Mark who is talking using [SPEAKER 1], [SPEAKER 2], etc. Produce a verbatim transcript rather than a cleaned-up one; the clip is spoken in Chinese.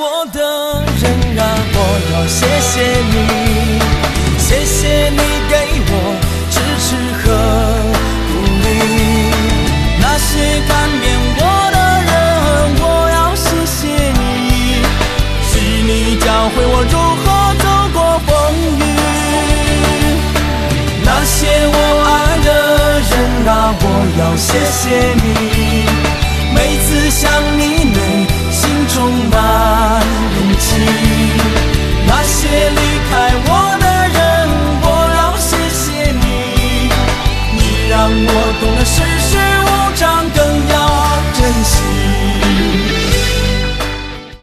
[SPEAKER 1] 我的人啊，我要谢谢你，谢谢你给我支持和鼓励。那些看扁我的人，我要谢谢你，是你教会我如何走过风雨。那些我爱的人啊，我要谢谢你，